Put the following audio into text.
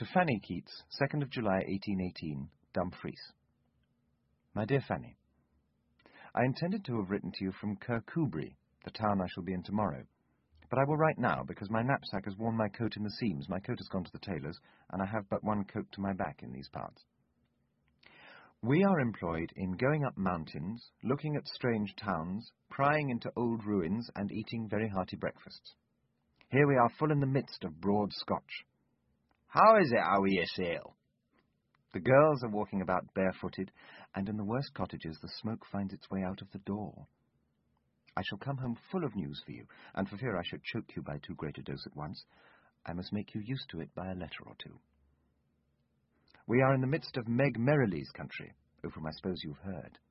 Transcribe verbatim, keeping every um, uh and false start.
To Fanny Keats, second of July, eighteen eighteen, Dumfries. My dear Fanny, I intended to have written to you from Kirkcudbright, the town I shall be in tomorrow, but I will write now because my knapsack has worn my coat in the seams. My coat has gone to the tailor's, and I have but one coat to my back in these parts. We are employed in going up mountains, looking at strange towns, prying into old ruins, and eating very hearty breakfasts. Here we are full in the midst of broad Scotch. How is it how ye sail? The girls are walking about barefooted, and in the worst cottages the smoke finds its way out of the door. I shall come home full of news for you, and for fear I should choke you by too great a dose at once, I must make you used to it by a letter or two. We are in the midst of Meg Merrilies' country, of whom I suppose you've heard.